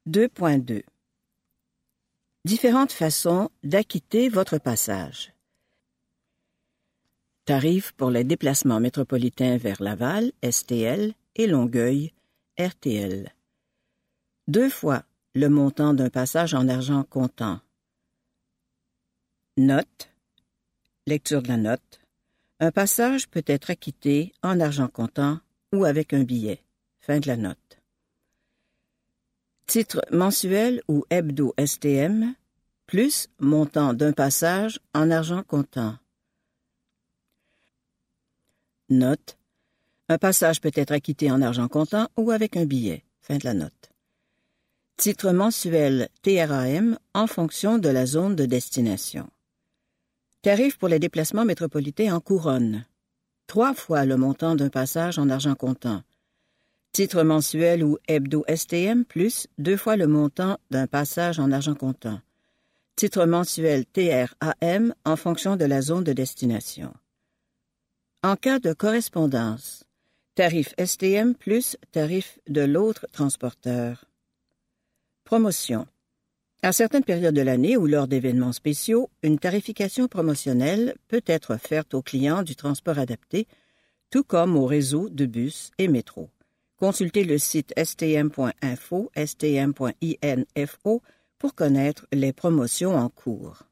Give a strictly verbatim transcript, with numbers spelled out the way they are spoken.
deux point deux. Différentes façons d'acquitter votre passage. Tarifs pour les déplacements métropolitains vers Laval, S T L, et Longueuil, R T L. Deux fois le montant d'un passage en argent comptant. Note. Lecture de la note. Un passage peut être acquitté en argent comptant ou avec un billet. Fin de la note. Titre mensuel ou hebdo S T M, plus montant d'un passage en argent comptant. Note. Un passage peut être acquitté en argent comptant ou avec un billet. Fin de la note. Titre mensuel T R A M en fonction de la zone de destination. Tarif pour les déplacements métropolitains en couronne. Trois fois le montant d'un passage en argent comptant. Titre mensuel ou hebdo S T M plus deux fois le montant d'un passage en argent comptant. Titre mensuel T R A M en fonction de la zone de destination. En cas de correspondance, tarif S T M plus tarif de l'autre transporteur. Promotion. À certaines périodes de l'année ou lors d'événements spéciaux, une tarification promotionnelle peut être offerte aux clients du transport adapté, tout comme au réseau de bus et métro. Consultez le site s t m point info, s t m point info pour connaître les promotions en cours.